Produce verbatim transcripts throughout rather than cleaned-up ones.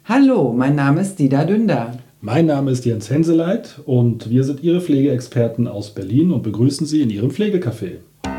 Hallo, mein Name ist Dida Dünder. Mein Name ist Jens Henseleit und wir sind Ihre Pflegeexperten aus Berlin und begrüßen Sie in Ihrem Pflegecafé.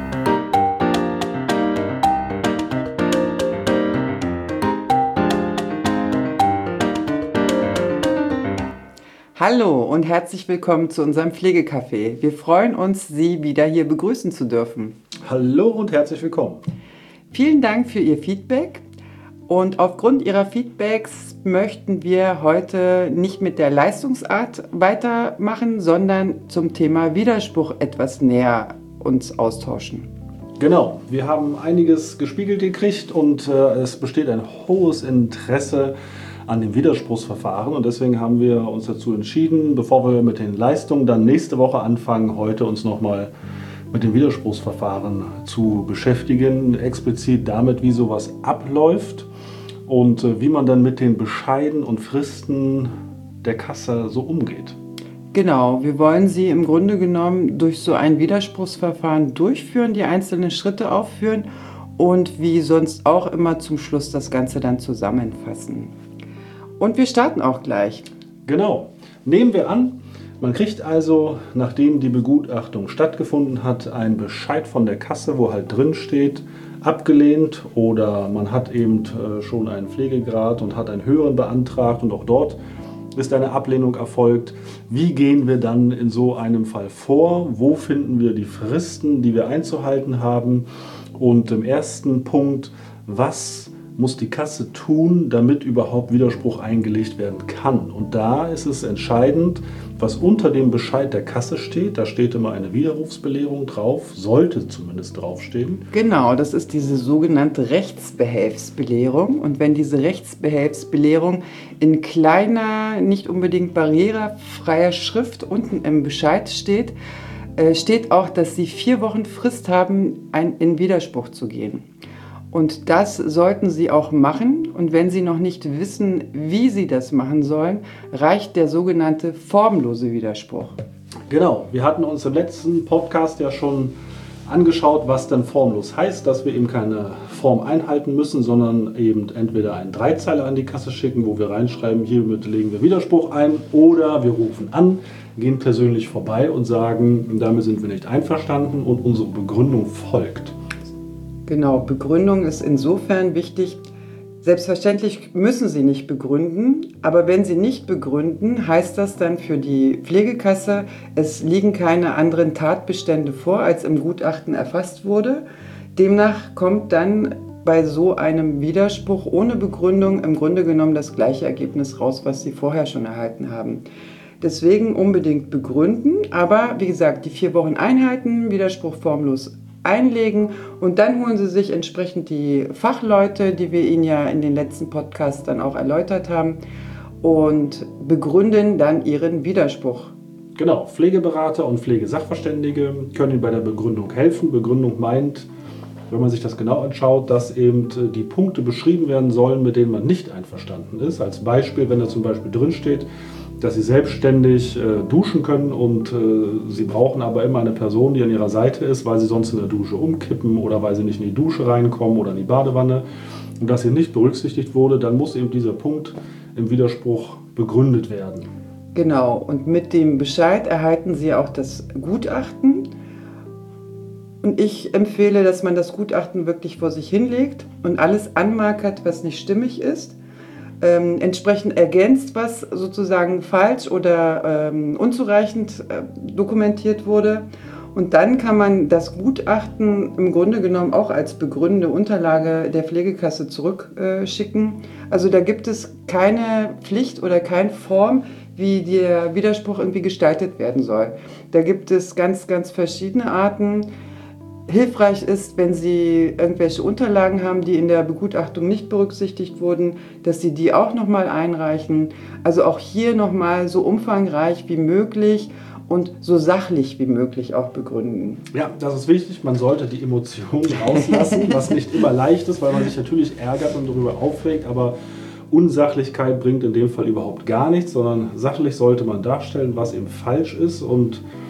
Hallo und herzlich willkommen zu unserem Pflegecafé. Wir freuen uns, Sie wieder hier begrüßen zu dürfen. Hallo und herzlich willkommen. Vielen Dank für Ihr Feedback. Und aufgrund Ihrer Feedbacks möchten wir heute nicht mit der Leistungsart weitermachen, sondern zum Thema Widerspruch etwas näher uns austauschen. Genau, wir haben einiges gespiegelt gekriegt und äh, es besteht ein hohes Interesse an dem Widerspruchsverfahren und deswegen haben wir uns dazu entschieden, bevor wir mit den Leistungen dann nächste Woche anfangen, heute uns nochmal mit dem Widerspruchsverfahren zu beschäftigen, explizit damit, wie sowas abläuft. Und wie man dann mit den Bescheiden und Fristen der Kasse so umgeht. Genau, wir wollen Sie im Grunde genommen durch so ein Widerspruchsverfahren durchführen, die einzelnen Schritte aufführen und wie sonst auch immer zum Schluss das Ganze dann zusammenfassen. Und wir starten auch gleich. Genau, nehmen wir an, man kriegt also, nachdem die Begutachtung stattgefunden hat, einen Bescheid von der Kasse, wo halt drin steht, abgelehnt oder man hat eben schon einen Pflegegrad und hat einen höheren beantragt und auch dort ist eine Ablehnung erfolgt. Wie gehen wir dann in so einem Fall vor? Wo finden wir die Fristen, die wir einzuhalten haben? Und im ersten Punkt, was muss die Kasse tun, damit überhaupt Widerspruch eingelegt werden kann? Und da ist es entscheidend, was unter dem Bescheid der Kasse steht. Da steht immer eine Widerrufsbelehrung drauf, sollte zumindest draufstehen. Genau, das ist diese sogenannte Rechtsbehelfsbelehrung. Und wenn diese Rechtsbehelfsbelehrung in kleiner, nicht unbedingt barrierefreier Schrift unten im Bescheid steht, äh, steht auch, dass Sie vier Wochen Frist haben, ein, in Widerspruch zu gehen. Und das sollten Sie auch machen. Und wenn Sie noch nicht wissen, wie Sie das machen sollen, reicht der sogenannte formlose Widerspruch. Genau, wir hatten uns im letzten Podcast ja schon angeschaut, was denn formlos heißt, dass wir eben keine Form einhalten müssen, sondern eben entweder einen Dreizeiler an die Kasse schicken, wo wir reinschreiben, hiermit legen wir Widerspruch ein, oder wir rufen an, gehen persönlich vorbei und sagen, damit sind wir nicht einverstanden und unsere Begründung folgt. Genau, Begründung ist insofern wichtig. Selbstverständlich müssen Sie nicht begründen, aber wenn Sie nicht begründen, heißt das dann für die Pflegekasse, es liegen keine anderen Tatbestände vor, als im Gutachten erfasst wurde. Demnach kommt dann bei so einem Widerspruch ohne Begründung im Grunde genommen das gleiche Ergebnis raus, was Sie vorher schon erhalten haben. Deswegen unbedingt begründen, aber wie gesagt, die vier Wochen einhalten, Widerspruch formlos einlegen und dann holen Sie sich entsprechend die Fachleute, die wir Ihnen ja in den letzten Podcasts dann auch erläutert haben, und begründen dann Ihren Widerspruch. Genau, Pflegeberater und Pflegesachverständige können Ihnen bei der Begründung helfen. Begründung meint, wenn man sich das genau anschaut, dass eben die Punkte beschrieben werden sollen, mit denen man nicht einverstanden ist. Als Beispiel, wenn da zum Beispiel drin steht, dass sie selbstständig äh, duschen können und äh, sie brauchen aber immer eine Person, die an ihrer Seite ist, weil sie sonst in der Dusche umkippen oder weil sie nicht in die Dusche reinkommen oder in die Badewanne und das hier nicht berücksichtigt wurde, dann muss eben dieser Punkt im Widerspruch begründet werden. Genau, und mit dem Bescheid erhalten Sie auch das Gutachten. Und ich empfehle, dass man das Gutachten wirklich vor sich hinlegt und alles anmarkert, was nicht stimmig ist. Ähm, entsprechend ergänzt, was sozusagen falsch oder ähm, unzureichend äh, dokumentiert wurde. Und dann kann man das Gutachten im Grunde genommen auch als begründende Unterlage der Pflegekasse zurückschicken. Äh, also da gibt es keine Pflicht oder keine Form, wie der Widerspruch irgendwie gestaltet werden soll. Da gibt es ganz, ganz verschiedene Arten. Hilfreich ist, wenn Sie irgendwelche Unterlagen haben, die in der Begutachtung nicht berücksichtigt wurden, dass Sie die auch nochmal einreichen. Also auch hier nochmal so umfangreich wie möglich und so sachlich wie möglich auch begründen. Ja, das ist wichtig. Man sollte die Emotionen rauslassen, was nicht immer leicht ist, weil man sich natürlich ärgert und darüber aufregt, aber Unsachlichkeit bringt in dem Fall überhaupt gar nichts, sondern sachlich sollte man darstellen, was eben falsch ist. Und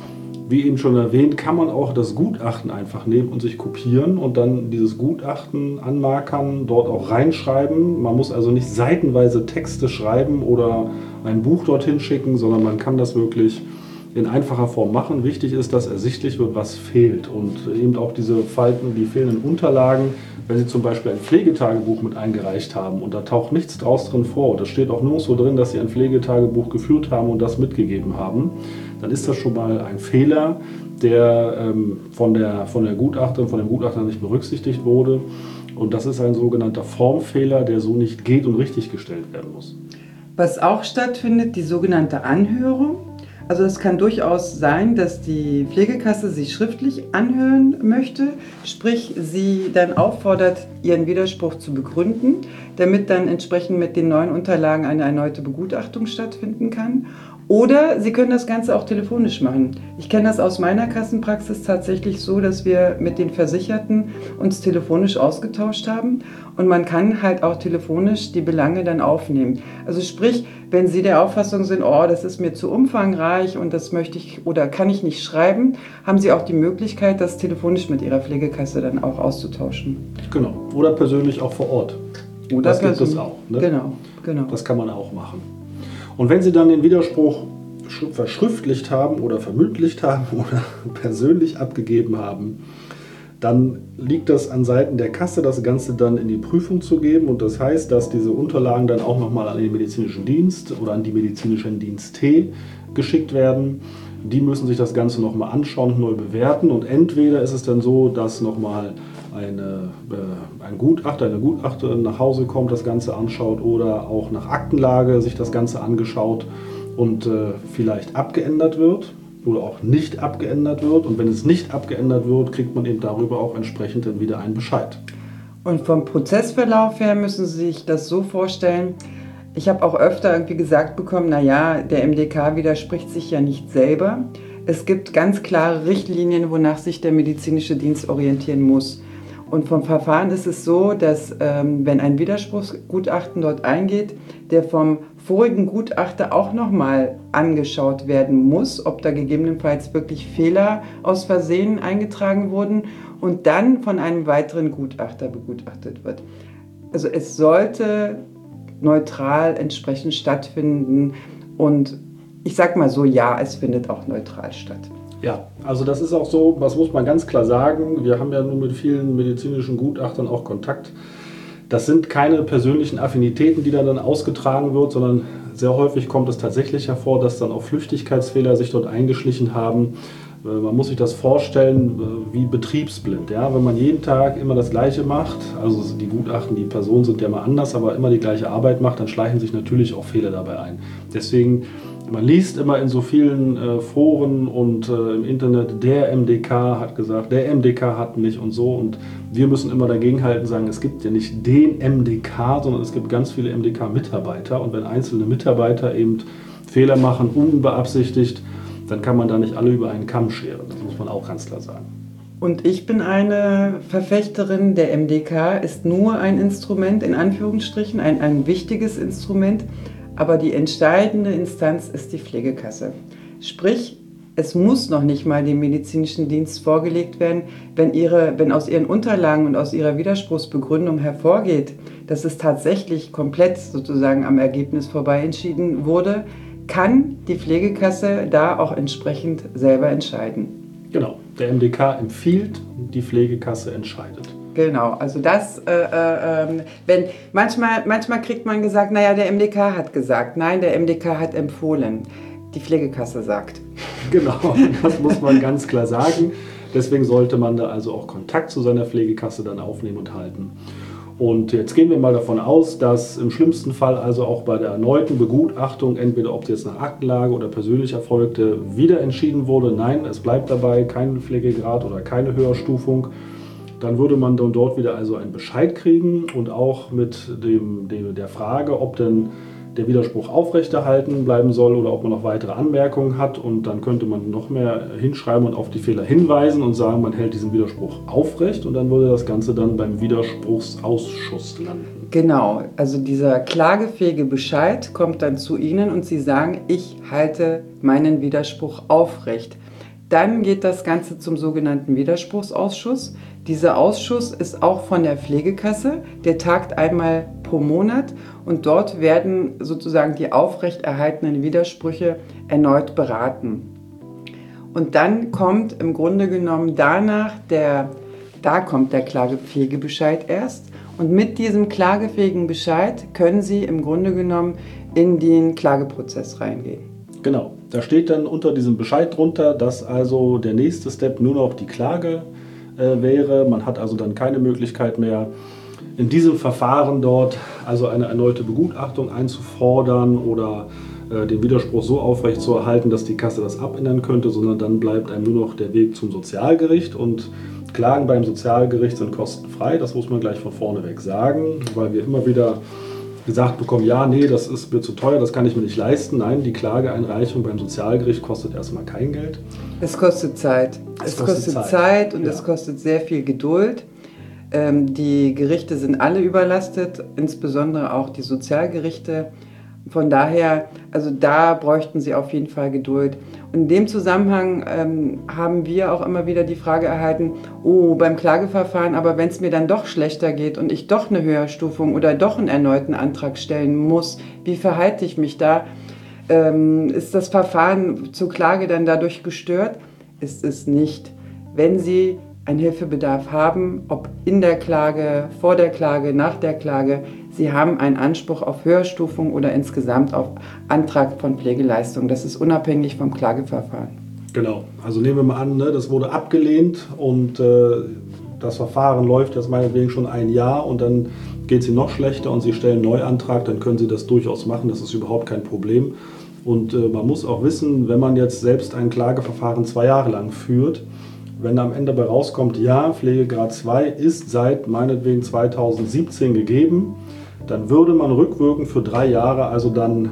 wie eben schon erwähnt, kann man auch das Gutachten einfach nehmen und sich kopieren und dann dieses Gutachten anmarkern, dort auch reinschreiben. Man muss also nicht seitenweise Texte schreiben oder ein Buch dorthin schicken, sondern man kann das wirklich in einfacher Form machen. Wichtig ist, dass ersichtlich wird, was fehlt und eben auch diese Falten, die fehlenden Unterlagen, wenn Sie zum Beispiel ein Pflegetagebuch mit eingereicht haben und da taucht nichts draus drin vor, da steht auch nirgendwo drin, dass Sie ein Pflegetagebuch geführt haben und das mitgegeben haben, dann ist das schon mal ein Fehler, der ähm, von der, von der Gutachterin, von dem Gutachter nicht berücksichtigt wurde. Und das ist ein sogenannter Formfehler, der so nicht geht und richtig gestellt werden muss. Was auch stattfindet, die sogenannte Anhörung. Also es kann durchaus sein, dass die Pflegekasse sie schriftlich anhören möchte, sprich sie dann auffordert, ihren Widerspruch zu begründen, damit dann entsprechend mit den neuen Unterlagen eine erneute Begutachtung stattfinden kann. Oder Sie können das Ganze auch telefonisch machen. Ich kenne das aus meiner Kassenpraxis tatsächlich so, dass wir mit den Versicherten uns telefonisch ausgetauscht haben und man kann halt auch telefonisch die Belange dann aufnehmen. Also sprich, wenn Sie der Auffassung sind, oh, das ist mir zu umfangreich und das möchte ich oder kann ich nicht schreiben, haben Sie auch die Möglichkeit, das telefonisch mit Ihrer Pflegekasse dann auch auszutauschen. Genau. Oder persönlich auch vor Ort. Oder das gibt es auch. Ne? Genau, genau. Das kann man auch machen. Und wenn Sie dann den Widerspruch verschriftlicht haben oder vermündlicht haben oder persönlich abgegeben haben, dann liegt das an Seiten der Kasse, das Ganze dann in die Prüfung zu geben. Und das heißt, dass diese Unterlagen dann auch nochmal an den medizinischen Dienst oder an die medizinischen Dienste geschickt werden. Die müssen sich das Ganze nochmal anschauen und neu bewerten. Und entweder ist es dann so, dass nochmal eine, äh, ein Gutachter, eine Gutachterin nach Hause kommt, das Ganze anschaut oder auch nach Aktenlage sich das Ganze angeschaut und äh, vielleicht abgeändert wird oder auch nicht abgeändert wird. Und wenn es nicht abgeändert wird, kriegt man eben darüber auch entsprechend dann wieder einen Bescheid. Und vom Prozessverlauf her müssen Sie sich das so vorstellen, ich habe auch öfter irgendwie gesagt bekommen, naja, der M D K widerspricht sich ja nicht selber. Es gibt ganz klare Richtlinien, wonach sich der medizinische Dienst orientieren muss. Und vom Verfahren ist es so, dass ähm, wenn ein Widerspruchsgutachten dort eingeht, der vom vorigen Gutachter auch nochmal angeschaut werden muss, ob da gegebenenfalls wirklich Fehler aus Versehen eingetragen wurden und dann von einem weiteren Gutachter begutachtet wird. Also es sollte neutral entsprechend stattfinden und ich sag mal so, ja, es findet auch neutral statt. Ja, also das ist auch so, das muss man ganz klar sagen. Wir haben ja nun mit vielen medizinischen Gutachtern auch Kontakt. Das sind keine persönlichen Affinitäten, die dann, dann ausgetragen wird, sondern sehr häufig kommt es tatsächlich hervor, dass dann auch Flüchtigkeitsfehler sich dort eingeschlichen haben. Man muss sich das vorstellen wie betriebsblind. Ja? Wenn man jeden Tag immer das Gleiche macht, also die Gutachten, die Personen sind ja mal anders, aber immer die gleiche Arbeit macht, dann schleichen sich natürlich auch Fehler dabei ein. Deswegen, man liest immer in so vielen äh, Foren und äh, im Internet, der M D K hat gesagt, der M D K hat nicht und so. Und wir müssen immer dagegenhalten, sagen, es gibt ja nicht den M D K, sondern es gibt ganz viele M D K-Mitarbeiter. Und wenn einzelne Mitarbeiter eben Fehler machen, unbeabsichtigt, dann kann man da nicht alle über einen Kamm scheren. Das muss man auch ganz klar sagen. Und ich bin eine Verfechterin, der M D K ist nur ein Instrument, in Anführungsstrichen, ein, ein wichtiges Instrument, aber die entscheidende Instanz ist die Pflegekasse. Sprich, es muss noch nicht mal dem medizinischen Dienst vorgelegt werden, wenn, ihre, wenn aus ihren Unterlagen und aus ihrer Widerspruchsbegründung hervorgeht, dass es tatsächlich komplett sozusagen am Ergebnis vorbei entschieden wurde, kann die Pflegekasse da auch entsprechend selber entscheiden. Genau, der M D K empfiehlt, die Pflegekasse entscheidet. Genau, also das, äh, äh, wenn manchmal, manchmal kriegt man gesagt, naja, der M D K hat gesagt, nein, der M D K hat empfohlen, die Pflegekasse sagt. Genau, das muss man ganz klar sagen. Deswegen sollte man da also auch Kontakt zu seiner Pflegekasse dann aufnehmen und halten. Und jetzt gehen wir mal davon aus, dass im schlimmsten Fall also auch bei der erneuten Begutachtung, entweder ob es jetzt nach Aktenlage oder persönlich erfolgte, wieder entschieden wurde, nein, es bleibt dabei, kein Pflegegrad oder keine Höherstufung. Dann würde man dann dort wieder also einen Bescheid kriegen und auch mit dem, dem, der Frage, ob denn der Widerspruch aufrechterhalten bleiben soll oder ob man noch weitere Anmerkungen hat. Und dann könnte man noch mehr hinschreiben und auf die Fehler hinweisen und sagen, man hält diesen Widerspruch aufrecht und dann würde das Ganze dann beim Widerspruchsausschuss landen. Genau, also dieser klagefähige Bescheid kommt dann zu Ihnen und Sie sagen, ich halte meinen Widerspruch aufrecht. Dann geht das Ganze zum sogenannten Widerspruchsausschuss. Dieser Ausschuss ist auch von der Pflegekasse, der tagt einmal pro Monat und dort werden sozusagen die aufrechterhaltenen Widersprüche erneut beraten. Und dann kommt im Grunde genommen danach der, da kommt der Klagepflegebescheid erst. Und mit diesem klagefähigen Bescheid können Sie im Grunde genommen in den Klageprozess reingehen. Genau, da steht dann unter diesem Bescheid drunter, dass also der nächste Step nur noch die Klage äh, wäre. Man hat also dann keine Möglichkeit mehr, in diesem Verfahren dort also eine erneute Begutachtung einzufordern oder äh, den Widerspruch so aufrechtzuerhalten, dass die Kasse das abändern könnte, sondern dann bleibt einem nur noch der Weg zum Sozialgericht. Und Klagen beim Sozialgericht sind kostenfrei, das muss man gleich von vorne weg sagen, weil wir immer wieder gesagt bekommen, ja, nee, das ist mir zu teuer, das kann ich mir nicht leisten. Nein, die Klageeinreichung beim Sozialgericht kostet erstmal kein Geld. Es kostet Zeit. Es, es kostet, kostet Zeit, Zeit und ja. Es kostet sehr viel Geduld. Ähm, die Gerichte sind alle überlastet, insbesondere auch die Sozialgerichte. Von daher, also da bräuchten Sie auf jeden Fall Geduld. Und in dem Zusammenhang ähm, haben wir auch immer wieder die Frage erhalten, oh, beim Klageverfahren, aber wenn es mir dann doch schlechter geht und ich doch eine Höherstufung oder doch einen erneuten Antrag stellen muss, wie verhalte ich mich da? Ähm, ist das Verfahren zur Klage dann dadurch gestört? Ist es nicht. Wenn Sie einen Hilfebedarf haben, ob in der Klage, vor der Klage, nach der Klage, Sie haben einen Anspruch auf Höherstufung oder insgesamt auf Antrag von Pflegeleistung. Das ist unabhängig vom Klageverfahren. Genau, also nehmen wir mal an, ne, das wurde abgelehnt und äh, das Verfahren läuft jetzt meinetwegen schon ein Jahr und dann geht es Ihnen noch schlechter und Sie stellen einen Neuantrag, dann können Sie das durchaus machen, das ist überhaupt kein Problem. Und äh, man muss auch wissen, wenn man jetzt selbst ein Klageverfahren zwei Jahre lang führt, wenn am Ende dabei rauskommt, ja, Pflegegrad zwei ist seit meinetwegen zweitausendsiebzehn gegeben, dann würde man rückwirkend für drei Jahre also dann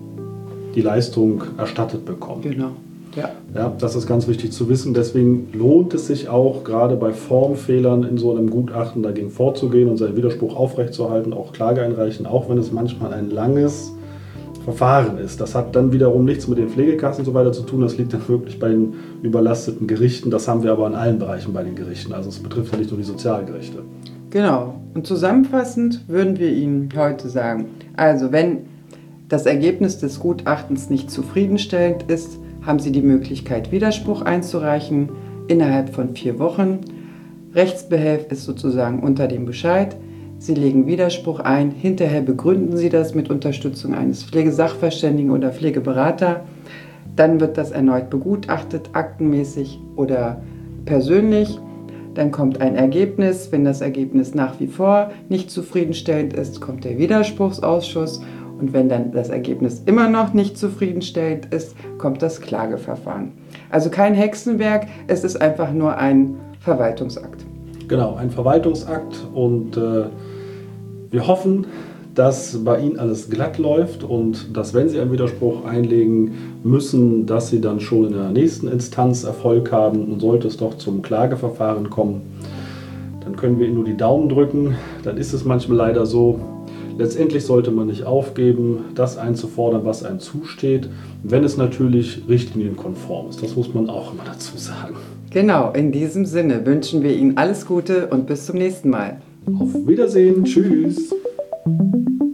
die Leistung erstattet bekommen. Genau, ja. Ja, das ist ganz wichtig zu wissen. Deswegen lohnt es sich auch, gerade bei Formfehlern in so einem Gutachten dagegen vorzugehen und seinen Widerspruch aufrechtzuerhalten, auch Klage einreichen, auch wenn es manchmal ein langes Verfahren ist. Das hat dann wiederum nichts mit den Pflegekassen und so weiter zu tun. Das liegt dann wirklich bei den überlasteten Gerichten. Das haben wir aber in allen Bereichen bei den Gerichten. Also es betrifft ja nicht nur die Sozialgerichte. Genau. Und zusammenfassend würden wir Ihnen heute sagen, also wenn das Ergebnis des Gutachtens nicht zufriedenstellend ist, haben Sie die Möglichkeit, Widerspruch einzureichen innerhalb von vier Wochen. Rechtsbehelf ist sozusagen unter dem Bescheid. Sie legen Widerspruch ein, hinterher begründen Sie das mit Unterstützung eines Pflegesachverständigen oder Pflegeberater. Dann wird das erneut begutachtet, aktenmäßig oder persönlich. Dann kommt ein Ergebnis. Wenn das Ergebnis nach wie vor nicht zufriedenstellend ist, kommt der Widerspruchsausschuss. Und wenn dann das Ergebnis immer noch nicht zufriedenstellend ist, kommt das Klageverfahren. Also kein Hexenwerk, es ist einfach nur ein Verwaltungsakt. Genau, ein Verwaltungsakt und äh, wir hoffen, dass bei Ihnen alles glatt läuft und dass, wenn Sie einen Widerspruch einlegen müssen, dass Sie dann schon in der nächsten Instanz Erfolg haben und sollte es doch zum Klageverfahren kommen, dann können wir Ihnen nur die Daumen drücken. Dann ist es manchmal leider so, letztendlich sollte man nicht aufgeben, das einzufordern, was einem zusteht, wenn es natürlich richtlinienkonform ist. Das muss man auch immer dazu sagen. Genau, in diesem Sinne wünschen wir Ihnen alles Gute und bis zum nächsten Mal. Auf Wiedersehen, tschüss. Thank you.